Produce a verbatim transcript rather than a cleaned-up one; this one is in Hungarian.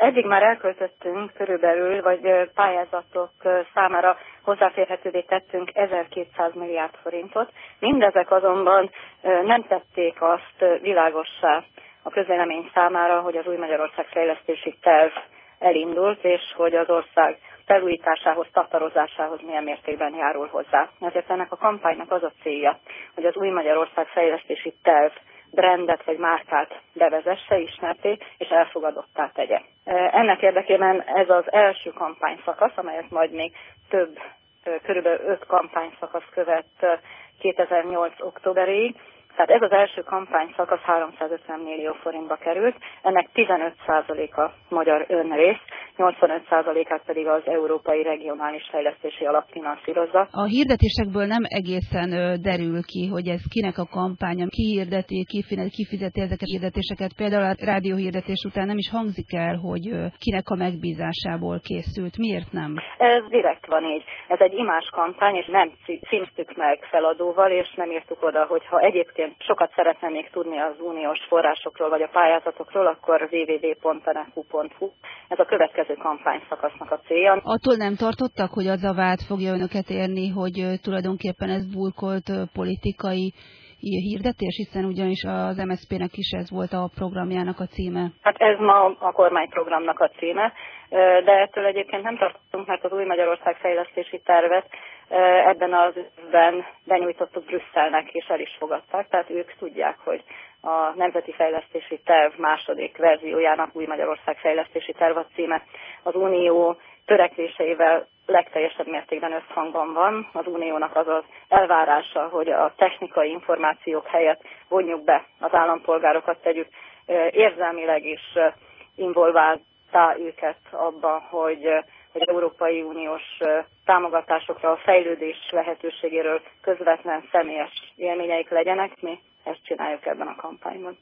Eddig már elköltöttünk körülbelül, vagy pályázatok számára hozzáférhetővé tettünk ezerkétszáz milliárd forintot. Mindezek azonban nem tették azt világossá a közvélemény számára, hogy az Új Magyarország fejlesztési terv elindult, és hogy az ország felújításához, tatarozásához milyen mértékben járul hozzá. Ezért ennek a kampánynak az a célja, hogy az Új Magyarország fejlesztési terv brandet vagy márkát bevezesse, ismerté és elfogadottá tegye. Ennek érdekében ez az első kampányszakasz, amelyet majd még több, körülbelül öt kampányszakasz követ kétezer-nyolc októberéig. Tehát ez az első kampányszakasz háromszázötven millió forintba került, ennek tizenöt százaléka magyar önrész, nyolcvanöt százalékát pedig az Európai Regionális Fejlesztési Alap finanszírozza. A hirdetésekből nem egészen derül ki, hogy ez kinek a kampánya, ki hirdeti, ki fizeti ezeket a hirdetéseket. Például a rádióhirdetés után nem is hangzik el, hogy kinek a megbízásából készült. Miért nem? Ez direkt van így. Ez egy imázs kampány, és nem címztük meg feladóval, és nem írtuk oda, hogy ha egyébként sokat szeretne még tudni az uniós forrásokról vagy a pályázatokról, akkor double-u double-u double-u pont n f u pont h u. Ez a következő kampányszakasznak a célja. Attól nem tartottak, hogy az a vád fogja önöket érni, hogy tulajdonképpen ez burkolt politikai hirdetés, hiszen ugyanis az em es zé pé-nek is ez volt a programjának a címe. Hát ez ma a kormányprogramnak a címe, de ettől egyébként nem tartottunk, mert az Új Magyarország fejlesztési tervet ebben az évben benyújtottuk Brüsszelnek, és el is fogadták, tehát ők tudják, hogy a Nemzeti Fejlesztési Terv második verziójának Új Magyarország fejlesztési terv a címe. Az Unió törekvéseivel legteljesebb mértékben összhangban van. Az Uniónak az az elvárása, hogy a technikai információk helyett vonjuk be az állampolgárokat, tegyük érzelmileg is involváltá őket abba, hogy hogy Európai Uniós támogatásokra, a fejlődés lehetőségéről közvetlen személyes élményeik legyenek. Mi ezt csináljuk ebben a kampányban.